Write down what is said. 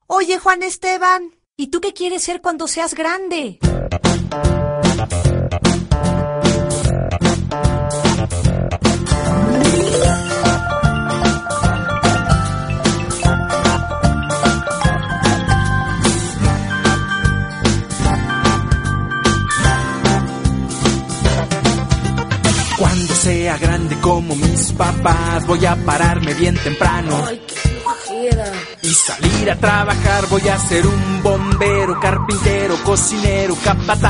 Oye, Juan Esteban, ¿y tú qué quieres ser cuando seas grande? Cuando sea grande como mis papás, voy a pararme bien temprano. ¡Ay, qué flojera! Y salir a trabajar, voy a ser un bombero, carpintero, cocinero, capataz.